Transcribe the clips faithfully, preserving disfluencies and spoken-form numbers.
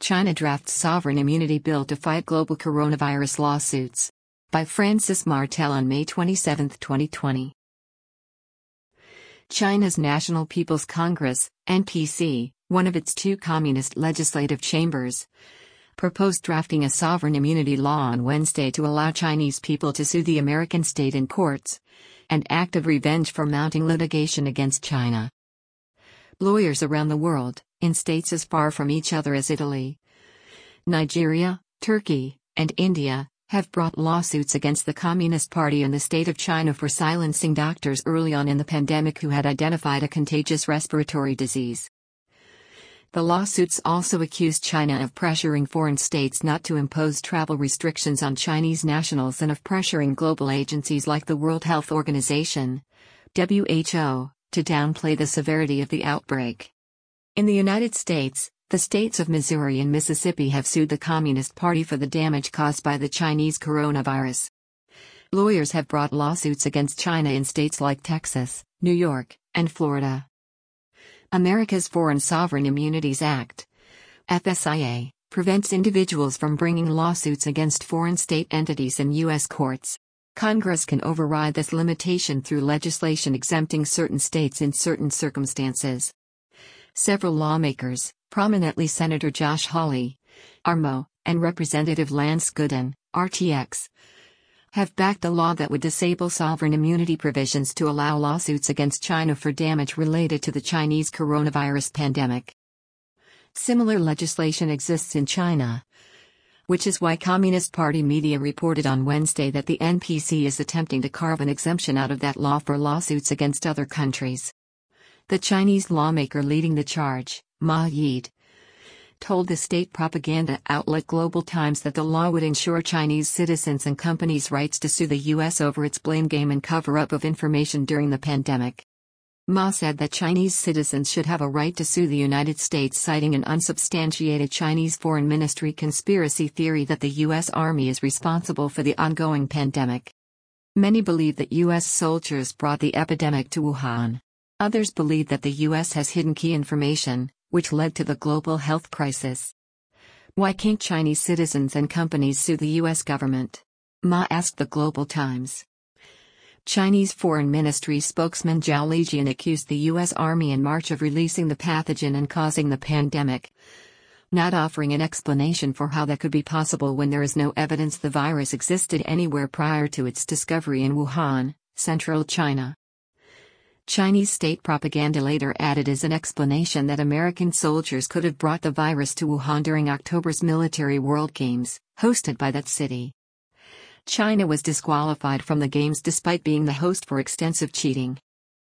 China drafts sovereign immunity bill to fight global coronavirus lawsuits. By Francis Martel on May twenty-seventh, twenty twenty. China's National People's Congress, N P C, one of its two communist legislative chambers, proposed drafting a sovereign immunity law on Wednesday to allow Chinese people to sue the American state in courts, an act of revenge for mounting litigation against China. Lawyers around the world, in states as far from each other as Italy, Nigeria, Turkey, and India, have brought lawsuits against the Communist Party and the state of China for silencing doctors early on in the pandemic who had identified a contagious respiratory disease. The lawsuits also accuse China of pressuring foreign states not to impose travel restrictions on Chinese nationals and of pressuring global agencies like the World Health Organization, W H O, to downplay the severity of the outbreak. In the United States, the states of Missouri and Mississippi have sued the Communist Party for the damage caused by the Chinese coronavirus. Lawyers have brought lawsuits against China in states like Texas, New York, and Florida. America's Foreign Sovereign Immunities Act, F S I A, prevents individuals from bringing lawsuits against foreign state entities in U S courts. Congress can override this limitation through legislation exempting certain states in certain circumstances. Several lawmakers, prominently Senator Josh Hawley, R M O, and Representative Lance Gooden, R T X, have backed a law that would disable sovereign immunity provisions to allow lawsuits against China for damage related to the Chinese coronavirus pandemic. Similar legislation exists in China, which is why Communist Party media reported on Wednesday that the N P C is attempting to carve an exemption out of that law for lawsuits against other countries. The Chinese lawmaker leading the charge, Ma Yide, told the state propaganda outlet Global Times that the law would ensure Chinese citizens and companies' rights to sue the U S over its blame game and cover-up of information during the pandemic. Ma said that Chinese citizens should have a right to sue the United States, citing an unsubstantiated Chinese Foreign Ministry conspiracy theory that the U S Army is responsible for the ongoing pandemic. Many believe that U S soldiers brought the epidemic to Wuhan. Others believe that the U S has hidden key information, which led to the global health crisis. Why can't Chinese citizens and companies sue the U S government? Ma asked the Global Times. Chinese Foreign Ministry spokesman Zhao Lijian accused the U S Army in March of releasing the pathogen and causing the pandemic, not offering an explanation for how that could be possible when there is no evidence the virus existed anywhere prior to its discovery in Wuhan, central China. Chinese state propaganda later added as an explanation that American soldiers could have brought the virus to Wuhan during October's Military World Games, hosted by that city. China was disqualified from the games despite being the host for extensive cheating.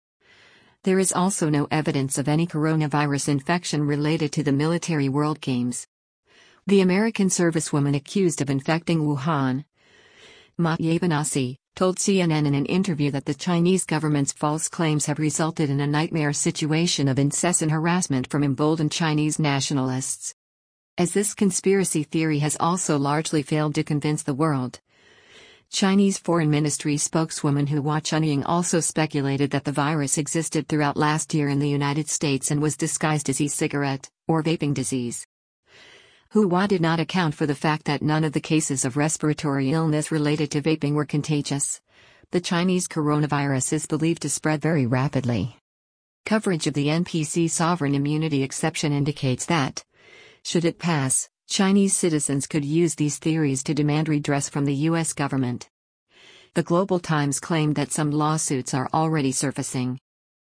There is also no evidence of any coronavirus infection related to the Military World Games. The American servicewoman accused of infecting Wuhan, Ma Yabanasi, told C N N in an interview that the Chinese government's false claims have resulted in a nightmare situation of incessant harassment from emboldened Chinese nationalists. As this conspiracy theory has also largely failed to convince the world, Chinese Foreign Ministry spokeswoman Hua Chunying also speculated that the virus existed throughout last year in the United States and was disguised as e-cigarette, or vaping disease. Hua did not account for the fact that none of the cases of respiratory illness related to vaping were contagious. The Chinese coronavirus is believed to spread very rapidly. Coverage of the N P C sovereign immunity exception indicates that, should it pass, Chinese citizens could use these theories to demand redress from the U S government. The Global Times claimed that some lawsuits are already surfacing.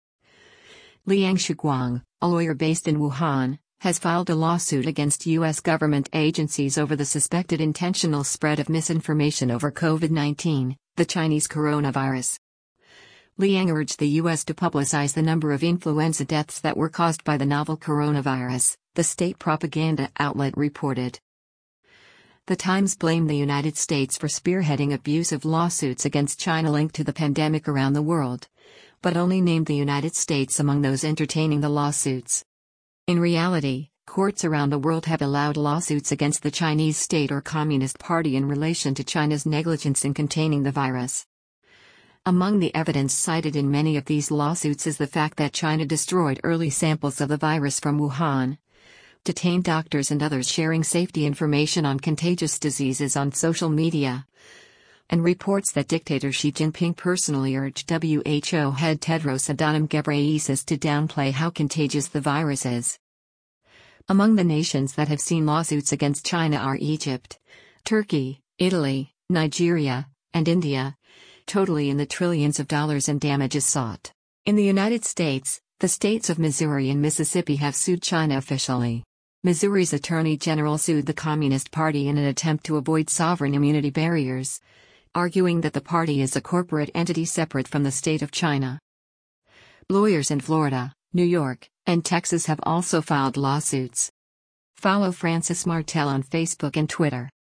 Liang Shuguang, a lawyer based in Wuhan, has filed a lawsuit against U S government agencies over the suspected intentional spread of misinformation over COVID nineteen, the Chinese coronavirus. Liang urged the U S to publicize the number of influenza deaths that were caused by the novel coronavirus, the state propaganda outlet reported. The Times blamed the United States for spearheading abusive lawsuits against China linked to the pandemic around the world, but only named the United States among those entertaining the lawsuits. In reality, courts around the world have allowed lawsuits against the Chinese state or Communist Party in relation to China's negligence in containing the virus. Among the evidence cited in many of these lawsuits is the fact that China destroyed early samples of the virus from Wuhan, detained doctors and others sharing safety information on contagious diseases on social media, and reports that dictator Xi Jinping personally urged W H O head Tedros Adhanom Ghebreyesus to downplay how contagious the virus is. Among the nations that have seen lawsuits against China are Egypt, Turkey, Italy, Nigeria, and India, totally in the trillions of dollars in damages sought. In the United States, the states of Missouri and Mississippi have sued China officially. Missouri's Attorney General sued the Communist Party in an attempt to avoid sovereign immunity barriers, arguing that the party is a corporate entity separate from the state of China. Lawyers in Florida, New York, and Texas have also filed lawsuits. Follow Francis Martel on Facebook and Twitter.